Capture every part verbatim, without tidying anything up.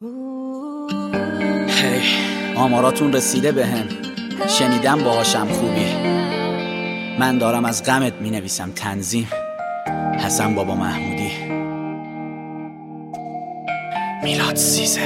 هی آماراتون رسیده بهم، شنیدم باهاشم خوبی. من دارم از غمت می نویسم. تنظیم حسن بابا محمودی. میلاد سیزر.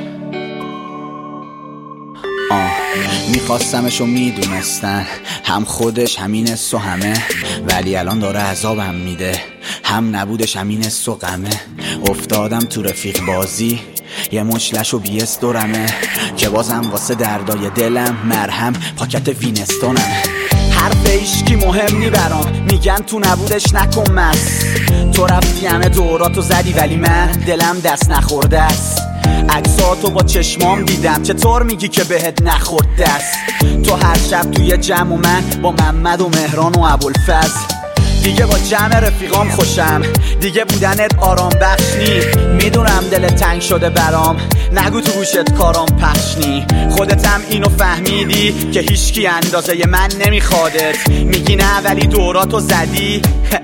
آه میخواستمشو میدونستن، هم خودش همین است و همه، ولی الان داره عذابم میده. هم نبودش همین است و غمه. افتادم تو رفیق بازی، یه مچلش و بیست دورمه، که بازم واسه دردای دلم مرهم پاکت وینستونم. حرف ایشکی مهم نی برام، میگن تو نبودش نکن مس. تو رفتی همه دوراتو زدی ولی من دلم دست نخورده است. عکساتو با چشمام دیدم، چطور میگی که بهت نخورد دست؟ تو هر شب توی جمع و من با محمد و مهران و ابوالفضل. دیگه با جمع رفیقام خوشم، دیگه بودنت آرام بخش نی. میدونم دل تنگ شده برام، نگو تو گوشت کارام پخش نی. خودتم اینو فهمیدی که هیچکی اندازه من نمیخوادت. میگی نه ولی دوراتو زدی،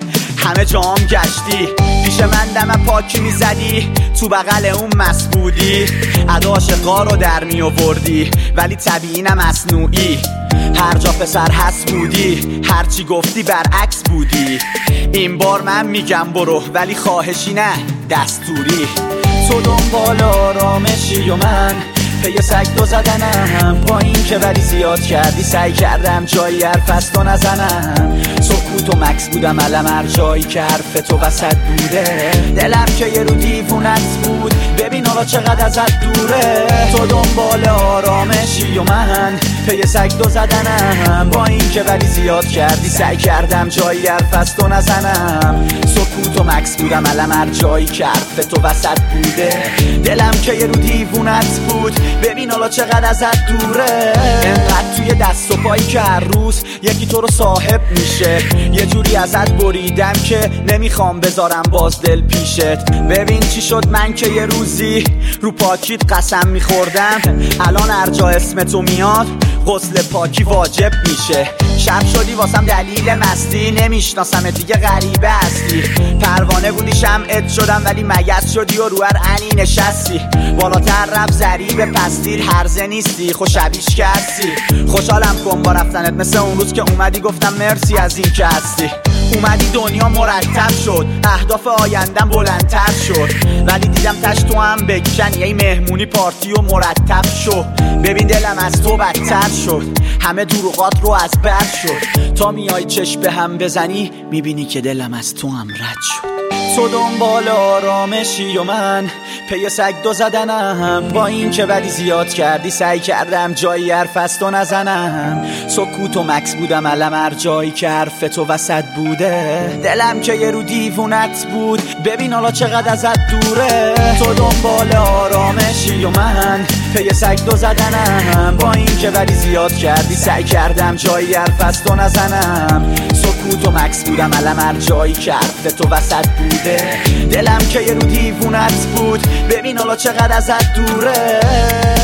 همه جام گشتی. پیش من دم پاکی میزدی، تو بغل اون مس بودی. ادا عاشقا رو در می آوردی، ولی طبیعی نه مصنوعی. هر جا پسر هست بودی، هرچی گفتی برعکس بودی. این بار من میگم برو، ولی خواهشی نه دستوری. تو دنبال آرامشی و من پی سگ دو زدنم. با این که ولی زیاد کردی، سعی کردم جایی حرف از تو نزنم. سکوت و مکس بودم علم هر جایی که حرف تو وسط بوده. دلم که یه رو دیوونت بود، ببین حالا چقدر ازت دوره. تو دنبال آرامشی و من پی سگ دو زدنم. با این که ولی زیاد کردی، سعی کردم جایی حرف از تو نزنم. سکوت و مکس بودم علم هر جایی که حرف تو وسط بوده. دلم که یه رو دیوونت بود، ببین حالا چقدر ازت دوره. انقدر توی دست و پایی که هر روز یکی تو رو صاحب میشه. یه جوری ازت بریدم که نمیخوام بذارم باز دل پیشت. ببین چی شد من که یه روزی رو پاکیت قسم میخوردم. الان هر جا اسم تو میاد غسل پاکی واجب میشه. شب شدی واسم دلیل مستی، نمیشناسم دیگه غریبه هستی. پروانه بودی شمعت شدم، ولی مگس شدی و رو هر انی نشستی. بالاتر رفت ضریب پستیر، هرزه نیستی خوشبیش که هستی. خوشحالم کن با رفتنت، مثل اون روز که اومدی گفتم مرسی از این که هستی. اومدی دنیا مرتب شد، اهداف آیندم بلندتر شد، ولی دیدم تش تو هم بکشن. یه مهمونی پارتی و مرتب شد. ببین دلم از تو بدتر شد، همه دروغات رو از بر شد. تا میای چشم به هم بزنی، میبینی که دلم از تو هم رد شد. تو دنبال آرامشی و من پی سگ دو زدنم. با این که ولی زیاد کردی، سعی کردم جایی حرف از تو نزنم. سکوت و مکس بودم علم هر جایی که حرف تو وسط بوده. دلم که یه رو دیوونت بود، ببین حالا چقدر ازت دوره. تو دنبال آرامشی و من پی سگ دو زدنم. با این که ولی زیاد کردی، سعی کردم جایی حرف از تو نزنم. سکوت و مکس بودم علم هر جایی که حرف تو وسط بوده. دلم که یه رو دیوونت بود، ببین حالا چقدر ازت دوره.